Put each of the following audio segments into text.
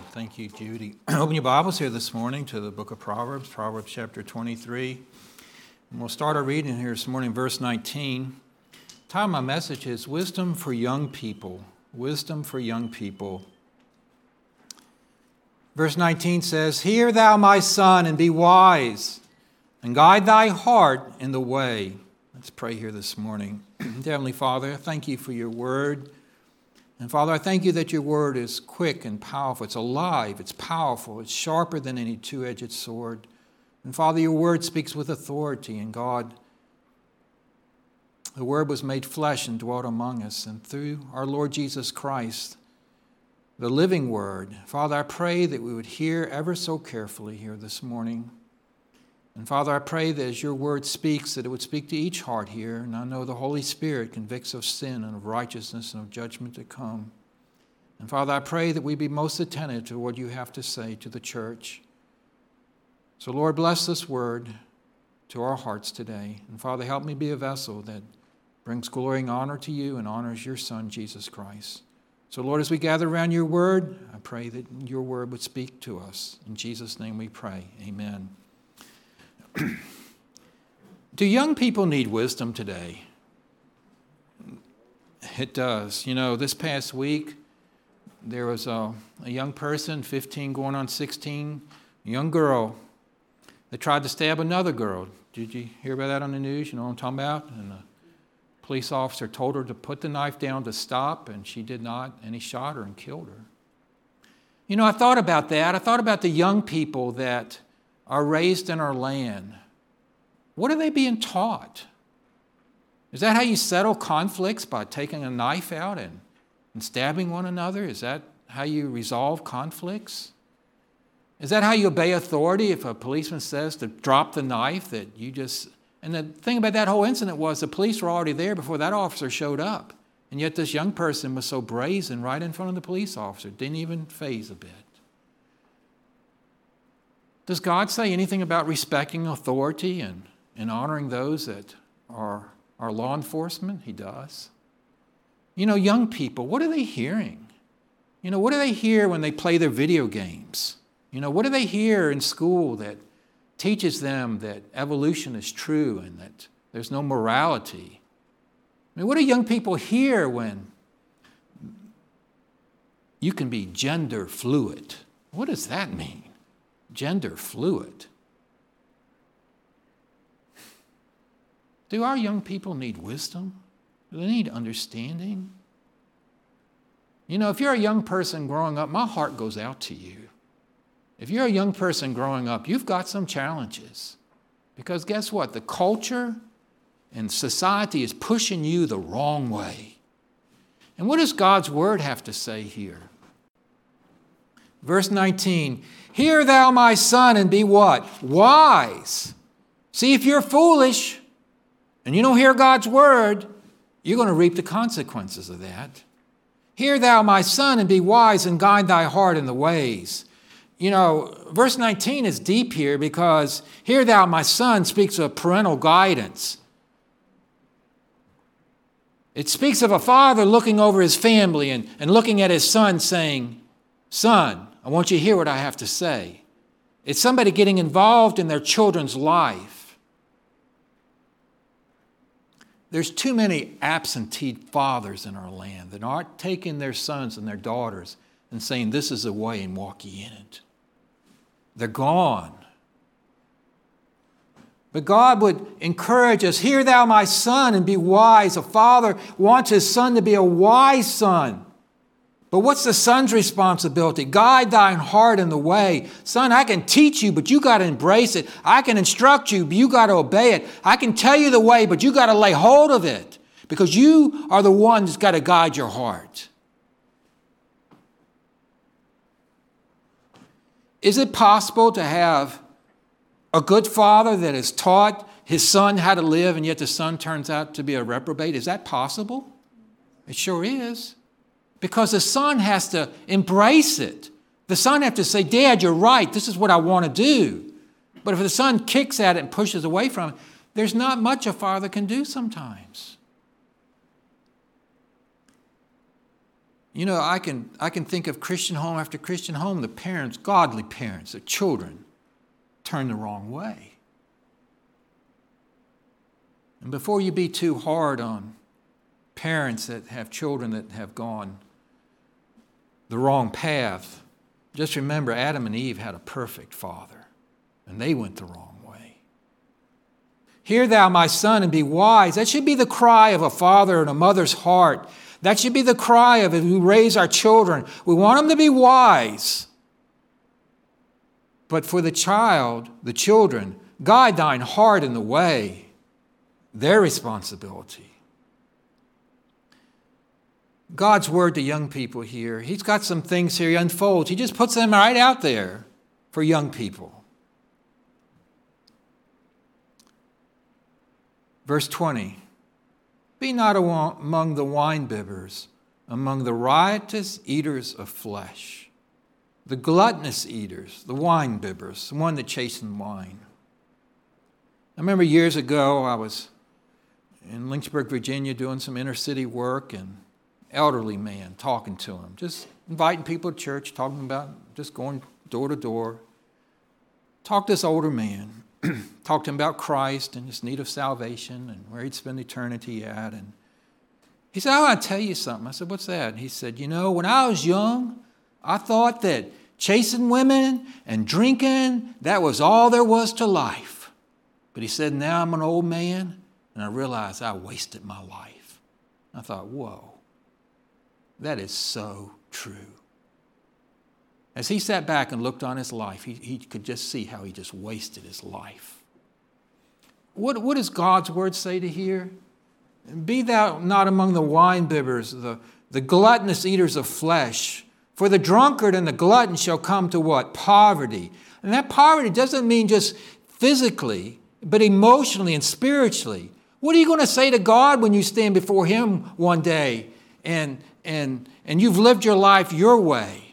Thank you, Judy. Open your Bibles here this morning to the book of Proverbs, Proverbs chapter 23. And we'll start our reading here this morning, verse 19. The title of my message is Wisdom for Young People. Wisdom for Young People. Verse 19 says, "Hear thou, my son, and be wise, and guide thy heart in the way." Let's pray here this morning. Dear Heavenly Father, thank you for your word. And Father, I thank you that your word is quick and powerful. It's alive, it's powerful, it's sharper than any two-edged sword. And Father, your word speaks with authority. And God, the word was made flesh and dwelt among us. And through our Lord Jesus Christ, the living word, Father, I pray that we would hear ever so carefully here this morning. And Father, I pray that as your word speaks, that it would speak to each heart here. And I know the Holy Spirit convicts of sin and of righteousness and of judgment to come. And Father, I pray that we be most attentive to what you have to say to the church. So Lord, bless this word to our hearts today. And Father, help me be a vessel that brings glory and honor to you and honors your Son, Jesus Christ. So Lord, as we gather around your word, I pray that your word would speak to us. In Jesus' name we pray. Amen. Do young people need wisdom today? It does. You know, this past week, there was a young person, 15 going on 16, a young girl that tried to stab another girl. Did you hear about that on the news? You know what I'm talking about? And the police officer told her to put the knife down to stop, and she did not, and he shot her and killed her. You know, I thought about that. I thought about the young people that are raised in our land. What are they being taught? Is that how you settle conflicts, by taking a knife out and stabbing one another? Is that how you resolve conflicts? Is that how you obey authority? If a policeman says to drop the knife, that you just... And the thing about that whole incident was the police were already there before that officer showed up. And yet this young person was so brazen right in front of the police officer. Didn't even faze a bit. Does God say anything about respecting authority and honoring those that are law enforcement? He does. You know, young people, what are they hearing? You know, what do they hear when they play their video games? You know, what do they hear in school that teaches them that evolution is true and that there's no morality? I mean, what do young people hear when you can be gender fluid? What does that mean? Gender fluid. Do our young people need wisdom? Do they need understanding? You know, if you're a young person growing up, my heart goes out to you. If you're a young person growing up, you've got some challenges. Because guess what? The culture and society is pushing you the wrong way. And what does God's word have to say here? Verse 19, "Hear thou, my son, and be" what? Wise. See, if you're foolish and you don't hear God's word, you're going to reap the consequences of that. "Hear thou, my son, and be wise, and guide thy heart in the ways." You know, verse 19 is deep here because "hear thou, my son" speaks of parental guidance. It speaks of a father looking over his family and looking at his son saying, "Son, I want you to hear what I have to say." It's somebody getting involved in their children's life. There's too many absentee fathers in our land that aren't taking their sons and their daughters and saying, "This is the way, and walk ye in it." They're gone. But God would encourage us, "Hear thou, my son, and be wise." A father wants his son to be a wise son. But what's the son's responsibility? Guide thine heart in the way. Son, I can teach you, but you got to embrace it. I can instruct you, but you got to obey it. I can tell you the way, but you got to lay hold of it, because you are the one that's got to guide your heart. Is it possible to have a good father that has taught his son how to live, and yet the son turns out to be a reprobate? Is that possible? It sure is. Because the son has to embrace it. The son has to say, "Dad, you're right. This is what I want to do." But if the son kicks at it and pushes away from it, there's not much a father can do sometimes. You know, I can think of Christian home after Christian home, the parents, godly parents, the children turn the wrong way. And before you be too hard on parents that have children that have gone the wrong path, just remember Adam and Eve had a perfect father, and they went the wrong way. Hear thou, my son, and be wise. That should be the cry of a father and a mother's heart. That should be the cry of it who raise our children. We want them to be wise. But for the children, guide thine heart in the way. Their responsibility. God's word to young people here, he's got some things here he unfolds. He just puts them right out there for young people. Verse 20, be not among the wine-bibbers, among the riotous eaters of flesh, the gluttonous eaters, the wine-bibbers, the one that chasten wine. I remember years ago I was in Lynchburg, Virginia, doing some inner city work, and elderly man talking to him, just inviting people to church, talking about just going door to door. Talked to this older man, talked to him about Christ and his need of salvation and where he'd spend eternity at. And he said, I want to tell you something. I said, what's that? And he said, you know, when I was young, I thought that chasing women and drinking, that was all there was to life. But he said, now I'm an old man, and I realized I wasted my life. I thought, whoa, that is so true. As he sat back and looked on his life, he could just see how he just wasted his life. What does God's word say to here? Be thou not among the wine-bibbers, the gluttonous eaters of flesh, for the drunkard and the glutton shall come to what? Poverty. And that poverty doesn't mean just physically, but emotionally and spiritually. What are you going to say to God when you stand before him one day and you've lived your life your way?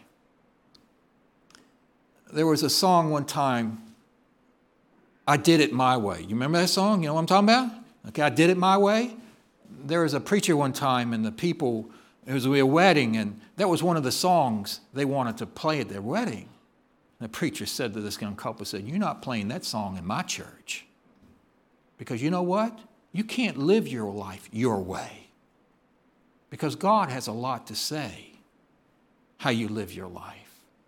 There was a song one time, I Did It My Way. You remember that song? You know what I'm talking about? Okay, I Did It My Way. There was a preacher one time, and the people, it was a wedding, and that was one of the songs they wanted to play at their wedding. And the preacher said to this young couple, said, you're not playing that song in my church. Because you know what? You can't live your life your way. Because God has a lot to say how you live your life.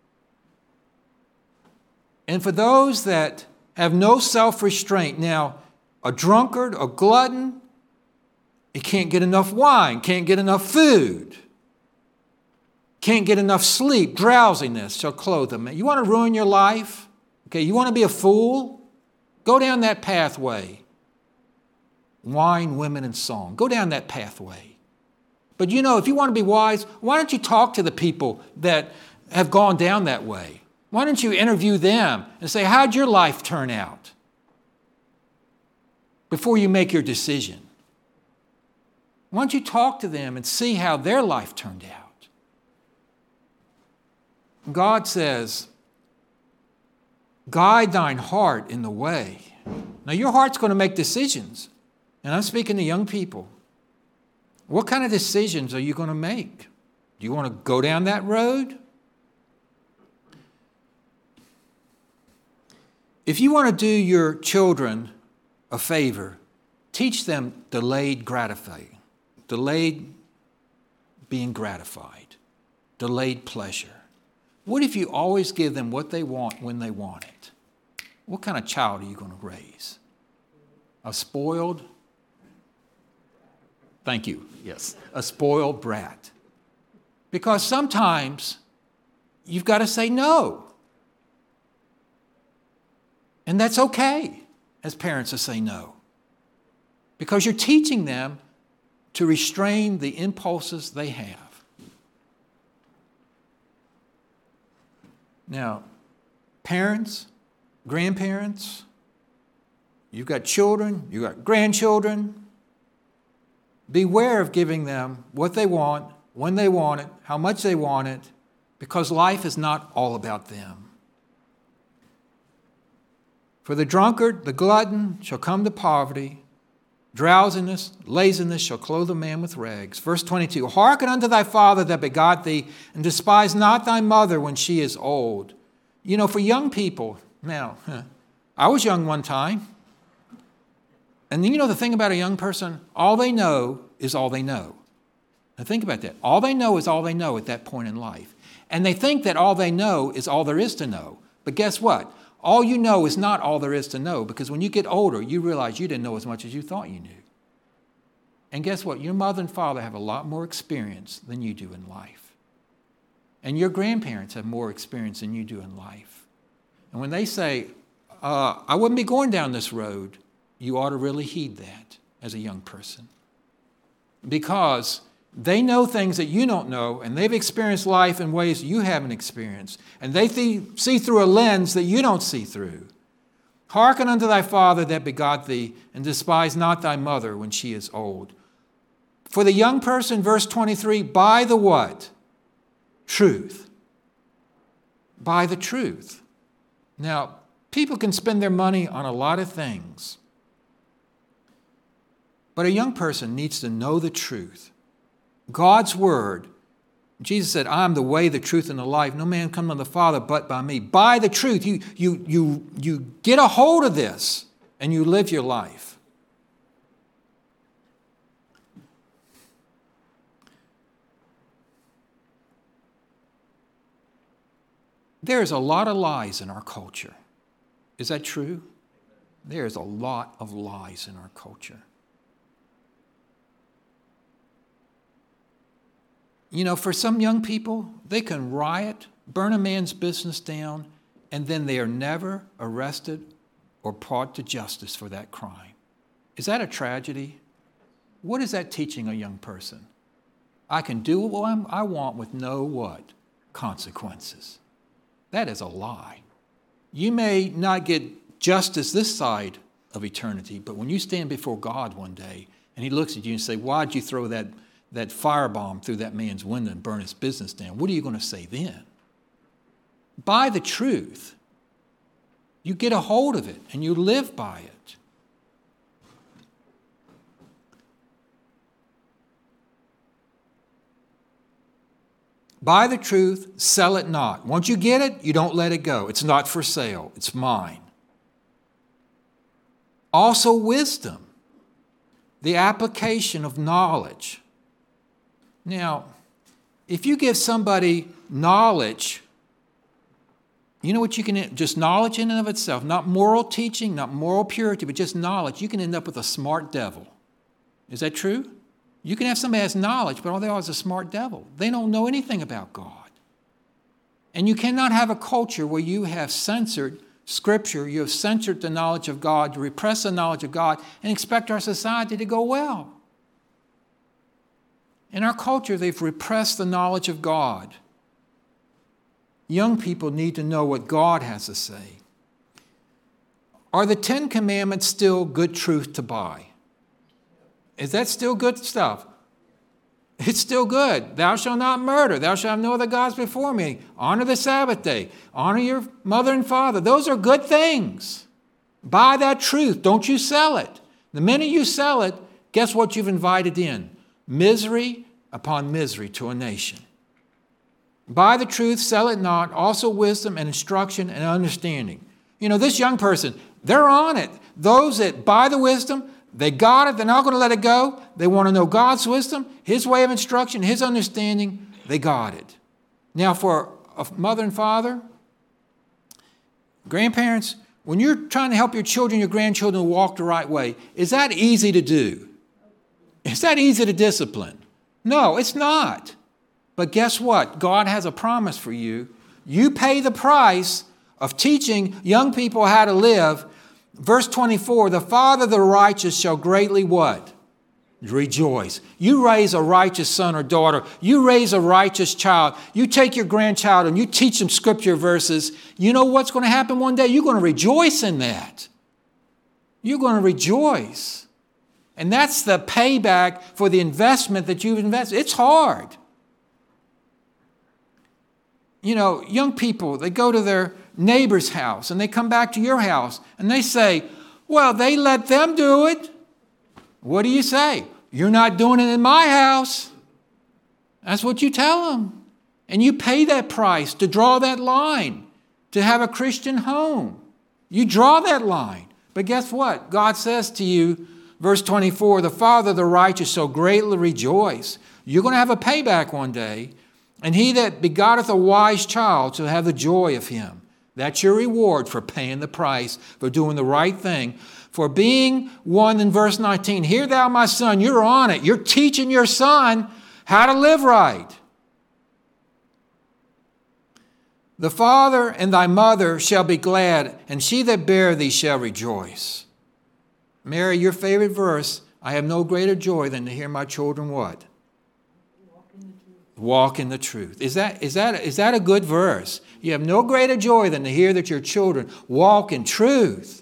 And for those that have no self-restraint, now, a drunkard, a glutton, he can't get enough wine, can't get enough food, can't get enough sleep, drowsiness shall clothe him. You want to ruin your life? Okay, you want to be a fool? Go down that pathway. Wine, women, and song. Go down that pathway. But you know, if you want to be wise, why don't you talk to the people that have gone down that way? Why don't you interview them and say, how'd your life turn out? Before you make your decision. Why don't you talk to them and see how their life turned out? God says, guide thine heart in the way. Now your heart's going to make decisions. And I'm speaking to young people. What kind of decisions are you going to make? Do you want to go down that road? If you want to do your children a favor, teach them delayed being gratified, delayed pleasure. What if you always give them what they want when they want it? What kind of child are you going to raise? A spoiled? Thank you. Yes, a spoiled brat. Because sometimes you've got to say no. And that's okay as parents to say no. Because you're teaching them to restrain the impulses they have. Now, parents, grandparents, you've got children, you've got grandchildren. Beware of giving them what they want, when they want it, how much they want it, because life is not all about them. For the drunkard, the glutton, shall come to poverty. Drowsiness, laziness shall clothe a man with rags. Verse 22, hearken unto thy father that begot thee, and despise not thy mother when she is old. You know, for young people, now, I was young one time. And you know the thing about a young person, all they know is all they know. Now think about that. All they know is all they know at that point in life. And they think that all they know is all there is to know. But guess what? All you know is not all there is to know, because when you get older, you realize you didn't know as much as you thought you knew. And guess what? Your mother and father have a lot more experience than you do in life. And your grandparents have more experience than you do in life. And when they say, I wouldn't be going down this road, you ought to really heed that as a young person. Because they know things that you don't know, and they've experienced life in ways you haven't experienced. And they see through a lens that you don't see through. Hearken unto thy father that begot thee, and despise not thy mother when she is old. For the young person, verse 23, by the what? Truth. By the truth. Now, people can spend their money on a lot of things. But a young person needs to know the truth. God's word. Jesus said, I am the way, the truth, and the life. No man comes unto the Father but by me. By the truth. You get a hold of this and you live your life. There's a lot of lies in our culture. Is that true? There's a lot of lies in our culture. You know, for some young people, they can riot, burn a man's business down, and then they are never arrested or brought to justice for that crime. Is that a tragedy? What is that teaching a young person? I can do what I want with no what? Consequences. That is a lie. You may not get justice this side of eternity, but when you stand before God one day and he looks at you and say, why'd you throw that firebomb through that man's window and burn his business down? What are you going to say then? By the truth, you get a hold of it and you live by it. By the truth, sell it not. Once you get it, you don't let it go. It's not for sale. It's mine. Also wisdom, the application of knowledge. Now, if you give somebody knowledge, you know what you can, just knowledge in and of itself, not moral teaching, not moral purity, but just knowledge, you can end up with a smart devil. Is that true? You can have somebody who has knowledge, but all they are is a smart devil. They don't know anything about God. And you cannot have a culture where you have censored Scripture, you have censored the knowledge of God, you repress the knowledge of God, and expect our society to go well. In our culture, they've repressed the knowledge of God. Young people need to know what God has to say. Are the 10 Commandments still good truth to buy? Is that still good stuff? It's still good. Thou shalt not murder. Thou shalt have no other gods before me. Honor the Sabbath day. Honor your mother and father. Those are good things. Buy that truth. Don't you sell it. The minute you sell it, guess what you've invited in? Misery upon misery to a nation. Buy the truth, sell it not. Also wisdom and instruction and understanding. You know, this young person, they're on it. Those that buy the wisdom, they got it. They're not going to let it go. They want to know God's wisdom, his way of instruction, his understanding. They got it. Now, for a mother and father, grandparents, when you're trying to help your children, your grandchildren walk the right way, is that easy to do? Is that easy to discipline? No, it's not. But guess what? God has a promise for you. You pay the price of teaching young people how to live. Verse 24, the father of the righteous shall greatly what? Rejoice. You raise a righteous son or daughter. You raise a righteous child. You take your grandchild and you teach them scripture verses. You know what's going to happen one day? You're going to rejoice in that. You're going to rejoice. And that's the payback for the investment that you've invested. It's hard. You know, young people, they go to their neighbor's house and they come back to your house and they say, well, they let them do it. What do you say? You're not doing it in my house. That's what you tell them. And you pay that price to draw that line, to have a Christian home. You draw that line. But guess what? God says to you, verse 24, the Father of the righteous shall greatly rejoice. You're going to have a payback one day. And he that begotteth a wise child shall have the joy of him. That's your reward for paying the price, for doing the right thing. For being one in verse 19, hear thou my son, you're on it. You're teaching your son how to live right. The father and thy mother shall be glad, and she that bare thee shall rejoice. Mary, your favorite verse, I have no greater joy than to hear my children what? Walk in the truth. Is that a good verse? You have no greater joy than to hear that your children walk in truth.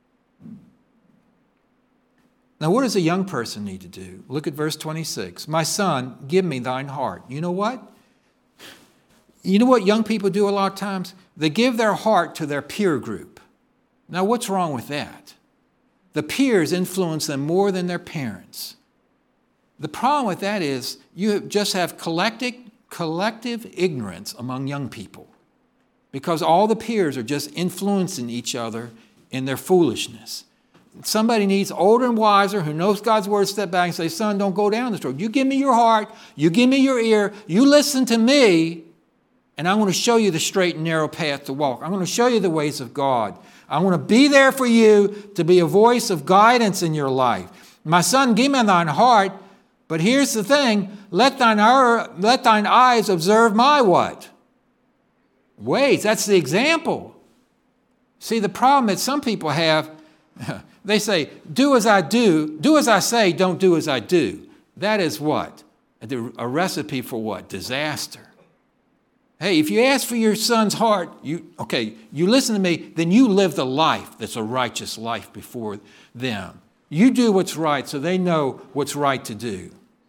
Now, what does a young person need to do? Look at verse 26. My son, give me thine heart. You know what? You know what young people do a lot of times? They give their heart to their peer group. Now, what's wrong with that? The peers influence them more than their parents. The problem with that is you just have collective ignorance among young people because all the peers are just influencing each other in their foolishness. Somebody needs older and wiser who knows God's word, step back and say, son, don't go down this road. You give me your heart. You give me your ear. You listen to me, and I'm going to show you the straight and narrow path to walk. I'm going to show you the ways of God. I want to be there for you to be a voice of guidance in your life. My son, give me thine heart. But here's the thing, let thine eyes observe my what? Ways. That's the example. See, the problem that some people have, they say, do as I do, do as I say, don't do as I do. That is what? A recipe for what? Disaster. Hey, if you ask for your son's heart, you listen to me, then you live the life that's a righteous life before them. You do what's right so they know what's right to do.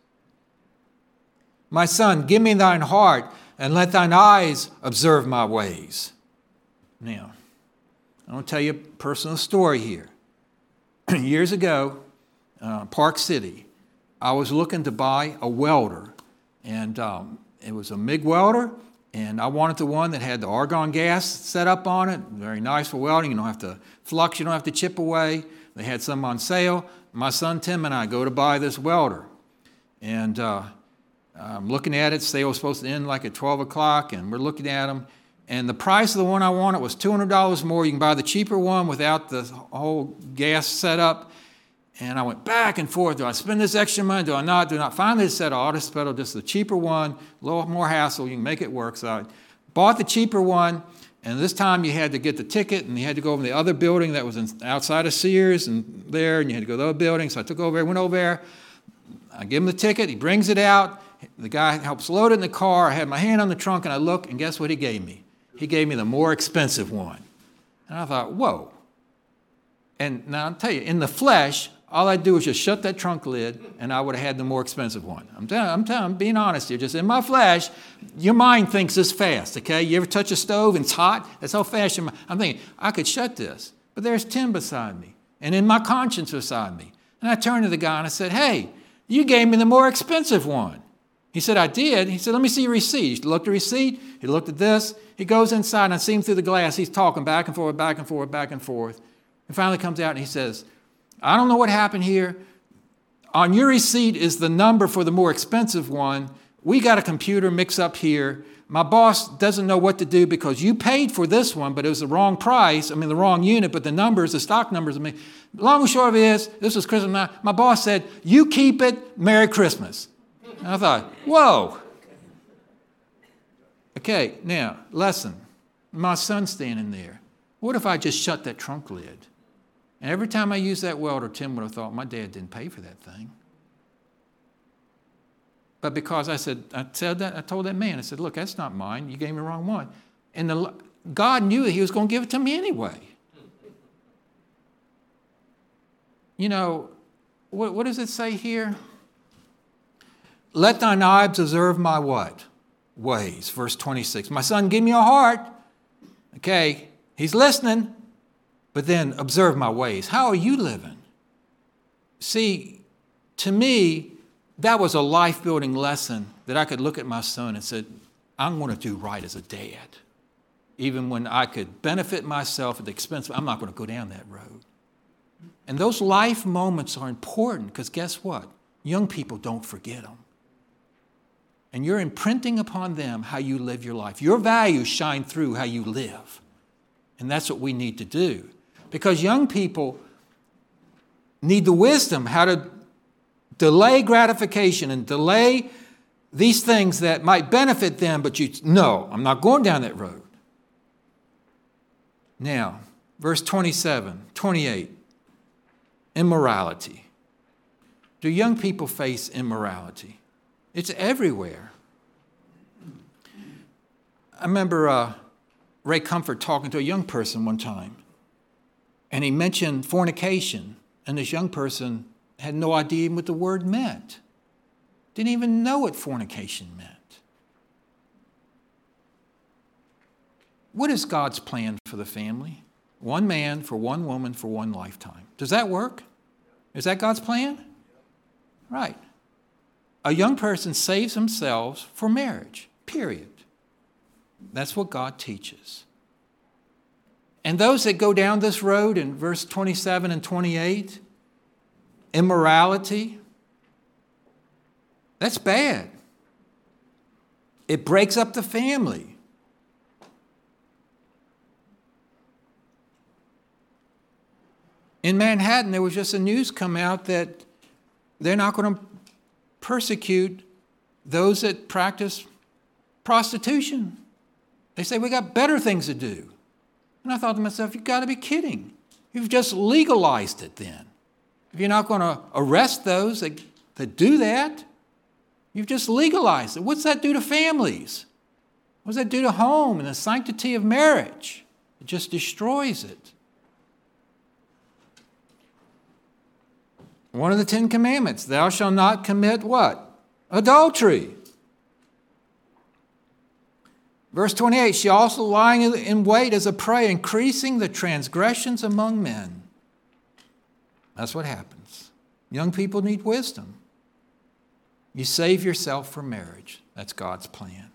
My son, give me thine heart and let thine eyes observe my ways. Now, I'm going to tell you a personal story here. Years ago, Park City, I was looking to buy a welder. And it was a MIG welder. And I wanted the one that had the argon gas set up on it. Very nice for welding. You don't have to flux. You don't have to chip away. They had some on sale. My son Tim and I go to buy this welder. And I'm looking at it. Sale was supposed to end like at 12 o'clock. And we're looking at them. And the price of the one I wanted was $200 more. You can buy the cheaper one without the whole gas setup. And I went back and forth. Do I spend this extra money? Do I not? Do not? Finally, I said, I'll just settle just the cheaper one. A little more hassle. You can make it work. So I bought the cheaper one. And this time you had to get the ticket, and you had to go over to the other building that was outside of Sears, and you had to go to the other building. So I took over there, went over there. I give him the ticket. He brings it out. The guy helps load it in the car. I had my hand on the trunk, and I look, and guess what he gave me? He gave me the more expensive one. And I thought, whoa. And now I'll tell you, in the flesh, all I'd do was just shut that trunk lid, and I would have had the more expensive one. I'm being honest here. Just in my flesh, your mind thinks this fast, okay? You ever touch a stove and it's hot? That's how fast your mind. I'm thinking, I could shut this. But there's Tim beside me, and in my conscience beside me. And I turned to the guy and I said, hey, you gave me the more expensive one. He said, I did. He said, let me see your receipt. He looked at the receipt. He looked at this. He goes inside, and I see him through the glass. He's talking back and forth, back and forth, back and forth. And finally comes out and he says, I don't know what happened here. On your receipt is the number for the more expensive one. We got a computer mix up here. My boss doesn't know what to do because you paid for this one, but it was the wrong price. I mean, the wrong unit, but the numbers, the stock numbers. Long and short of it is, this was Christmas night. My boss said, you keep it, Merry Christmas. And I thought, whoa. Okay, now, lesson. My son's standing there. What if I just shut that trunk lid? And every time I used that welder, Tim would have thought, my dad didn't pay for that thing. But because I told that man, I said, look, that's not mine. You gave me the wrong one. And God knew that he was going to give it to me anyway. You know, what does it say here? Let thine eyes observe my what? Ways. Verse 26. My son, give me your heart. Okay, he's listening. But then observe my ways. How are you living? See, To me, that was a life-building lesson that I could look at my son and say, I'm going to do right as a dad. Even when I could benefit myself at the expense of, I'm not going to go down that road. And those life moments are important because guess what? Young people don't forget them. And you're imprinting upon them how you live your life. Your values shine through how you live. And that's what we need to do. Because young people need the wisdom how to delay gratification and delay these things that might benefit them, but no, I'm not going down that road. Now, verse 27, 28, immorality. Do young people face immorality? It's everywhere. I remember Ray Comfort talking to a young person one time, and he mentioned fornication, and this young person had no idea what the word meant. Didn't even know what fornication meant. What is God's plan for the family? One man for one woman for one lifetime. Does that work? Is that God's plan? Right. A young person saves themselves for marriage, period. That's what God teaches. And those that go down this road in verse 27 and 28, immorality, that's bad. It breaks up the family. In Manhattan, there was just a news come out that they're not going to persecute those that practice prostitution. They say, we got better things to do. And I thought to myself, you've got to be kidding. You've just legalized it then. If you're not going to arrest those that do that, you've just legalized it. What's that do to families? What does that do to home and the sanctity of marriage? It just destroys it. One of the 10 Commandments, thou shalt not commit what? Adultery. Verse 28, she also lying in wait as a prey, increasing the transgressions among men. That's what happens. Young people need wisdom. You save yourself for marriage. That's God's plan.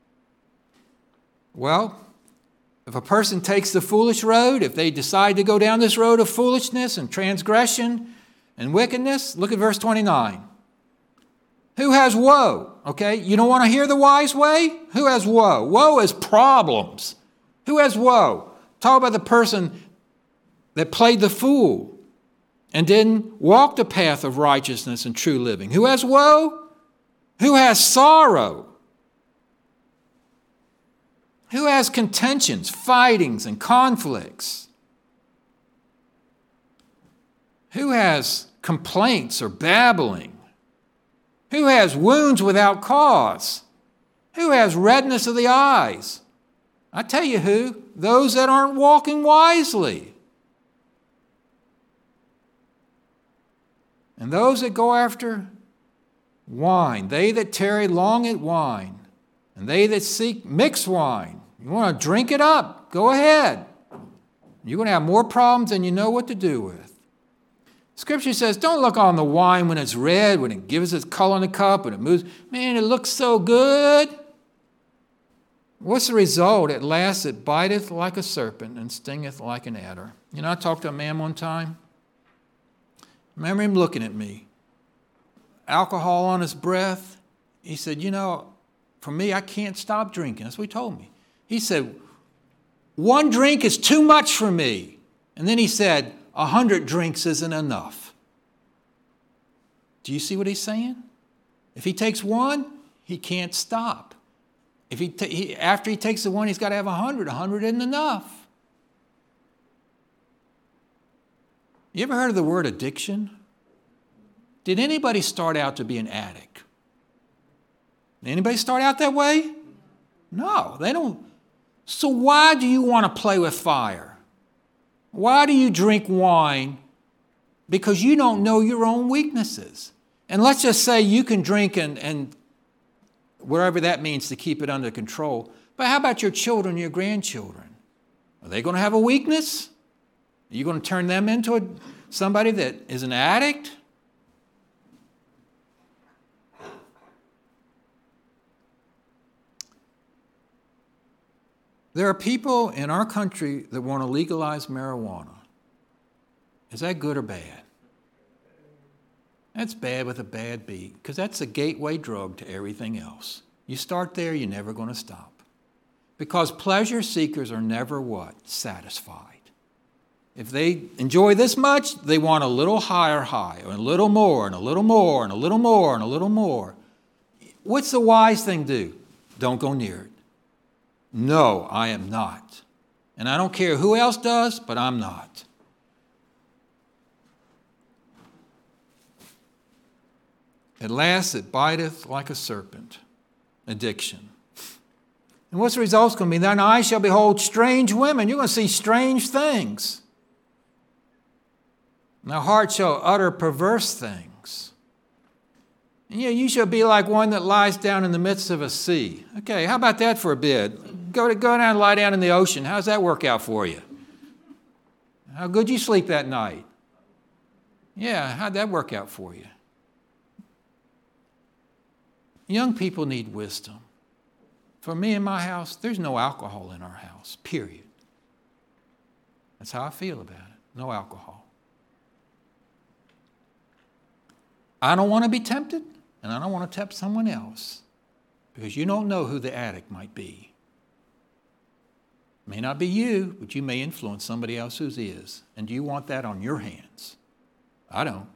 Well, if a person takes the foolish road, if they decide to go down this road of foolishness and transgression and wickedness, look at verse 29. Who has woe? Okay, you don't want to hear the wise way? Who has woe? Woe is problems. Who has woe? Talk about the person that played the fool and didn't walk the path of righteousness and true living. Who has woe? Who has sorrow? Who has contentions, fightings, and conflicts? Who has complaints or babbling? Who has wounds without cause? Who has redness of the eyes? I tell you who, those that aren't walking wisely. And those that go after wine, they that tarry long at wine, and they that seek mixed wine. You want to drink it up, go ahead. You're going to have more problems than you know what to do with. Scripture says, don't look on the wine when it's red, when it gives its color in the cup, when it moves. Man, it looks so good. What's the result? At last it biteth like a serpent and stingeth like an adder. You know, I talked to a man one time. I remember him looking at me. Alcohol on his breath. He said, you know, for me, I can't stop drinking. That's what he told me. He said, one drink is too much for me. And then he said, 100 drinks isn't enough. Do you see what he's saying? If he takes one, he can't stop. If after he takes the one, he's got to have 100. 100 isn't enough. You ever heard of the word addiction? Did anybody start out to be an addict? Did anybody start out that way? No, they don't. So why do you want to play with fire? Why do you drink wine? Because you don't know your own weaknesses. And let's just say you can drink and whatever that means to keep it under control. But how about your children, your grandchildren? Are they going to have a weakness? Are you going to turn them into somebody that is an addict? There are people in our country that want to legalize marijuana. Is that good or bad? That's bad with a bad beat, because that's a gateway drug to everything else. You start there, you're never going to stop. Because pleasure seekers are never what? Satisfied. If they enjoy this much, they want a little higher high, or a little more, and a little more, and a little more, and a little more. What's the wise thing to do? Don't go near it. No, I am not. And I don't care who else does, but I'm not. At last it biteth like a serpent. Addiction. And what's the results going to be? Thine eyes shall behold strange women. You're going to see strange things. And thy heart shall utter perverse things. And you shall be like one that lies down in the midst of a sea. Okay, how about that for a bit? Go down and lie down in the ocean. How's that work out for you? How good you sleep that night? Yeah, how'd that work out for you? Young people need wisdom. For me in my house, there's no alcohol in our house, period. That's how I feel about it. No alcohol. I don't want to be tempted, and I don't want to tempt someone else, because you don't know who the addict might be. It may not be you, but you may influence somebody else who is. And do you want that on your hands? I don't.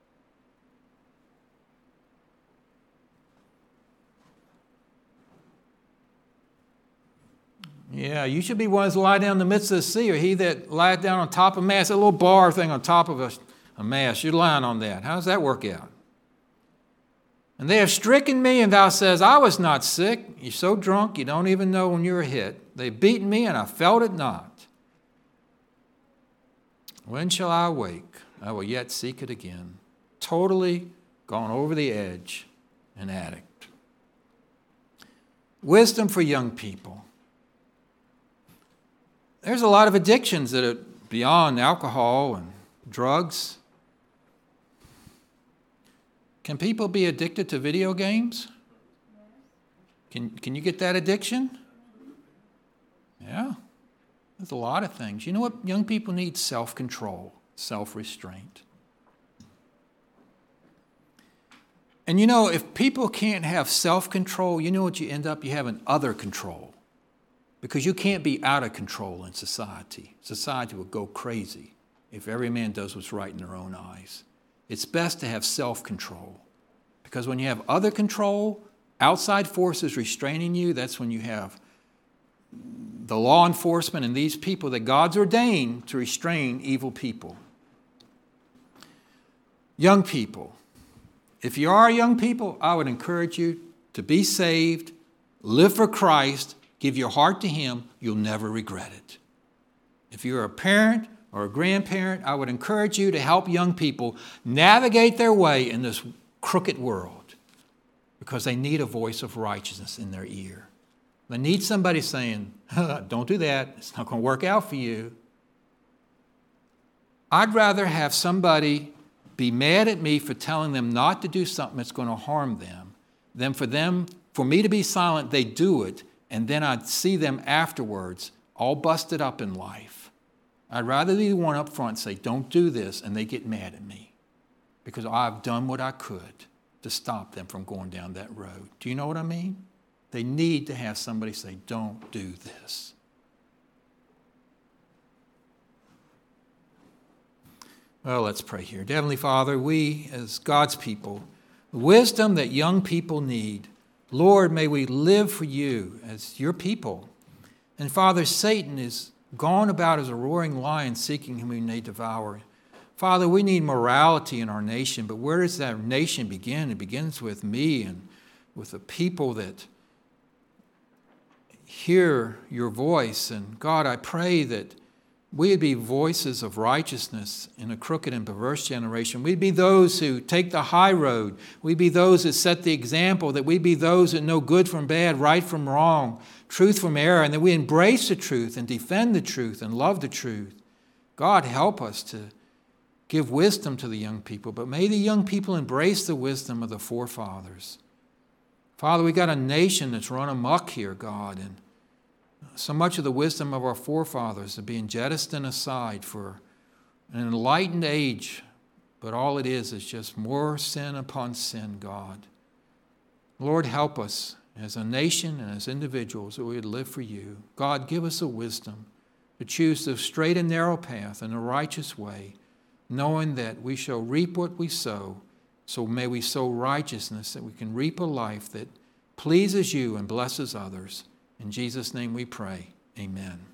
Yeah, you should be one that lie down in the midst of the sea, or he that lieth down on top of a mast, that little bar thing on top of a mast. You're lying on that. How does that work out? And they have stricken me, and thou says, I was not sick. You're so drunk, you don't even know when you were hit. They've beaten me, and I felt it not. When shall I awake? I will yet seek it again. Totally gone over the edge, an addict. Wisdom for young people. There's a lot of addictions that are beyond alcohol and drugs. Can people be addicted to video games? Can you get that addiction? Yeah, there's a lot of things. You know what young people need? Self-control, self-restraint. And you know, if people can't have self-control, you know what you end up? You have an other control. Because you can't be out of control in society. Society will go crazy if every man does what's right in their own eyes. It's best to have self-control. Because when you have other control, outside forces restraining you, that's when you have the law enforcement and these people that God's ordained to restrain evil people. Young people. If you are young people, I would encourage you to be saved, live for Christ, give your heart to Him, you'll never regret it. If you're a parent or a grandparent, I would encourage you to help young people navigate their way in this crooked world, because they need a voice of righteousness in their ear. They need somebody saying, don't do that, it's not going to work out for you. I'd rather have somebody be mad at me for telling them not to do something that's going to harm them than for me to be silent, they do it, and then I'd see them afterwards all busted up in life. I'd rather be the one up front and say, don't do this, and they get mad at me because I've done what I could to stop them from going down that road. Do you know what I mean? They need to have somebody say, don't do this. Well, let's pray here. Heavenly Father, we as God's people, the wisdom that young people need, Lord, may we live for you as your people. And Father, Satan is gone about as a roaring lion seeking whom he may devour. Father, we need morality in our nation, but where does that nation begin? It begins with me and with the people that hear your voice. And God, I pray that we'd be voices of righteousness in a crooked and perverse generation. We'd be those who take the high road. We'd be those that set the example, that we'd be those that know good from bad, right from wrong, truth from error, and that we embrace the truth and defend the truth and love the truth. God, help us to give wisdom to the young people, but may the young people embrace the wisdom of the forefathers. Father, we got a nation that's run amok here, God, and So much of the wisdom of our forefathers is being jettisoned aside for an enlightened age, but all it is just more sin upon sin, God. Lord, help us as a nation and as individuals that we would live for you. God, give us a wisdom to choose the straight and narrow path and the righteous way, knowing that we shall reap what we sow. So may we sow righteousness that we can reap a life that pleases you and blesses others. In Jesus' name we pray. Amen.